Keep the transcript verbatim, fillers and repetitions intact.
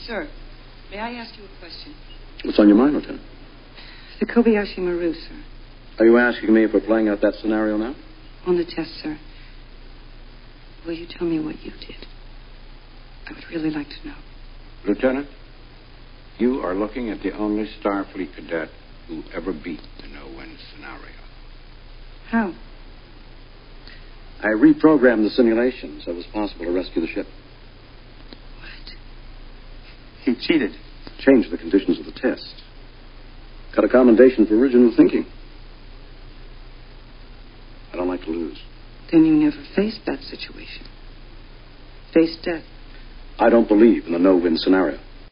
Sir, may I ask you a question? What's on your mind, Lieutenant? The Kobayashi Maru, sir. Are you asking me if we're playing out that scenario now? On the test, sir. Will you tell me what you did? I would really like to know. Lieutenant, you are looking at the only Starfleet cadet who ever beat the no-win scenario. How? I reprogrammed the simulation so it was possible to rescue the ship. What? He cheated. Changed the conditions of the test. Got a commendation for original thinking. I don't like to lose. Then you never faced that situation. Faced death. I don't believe in the no-win scenario.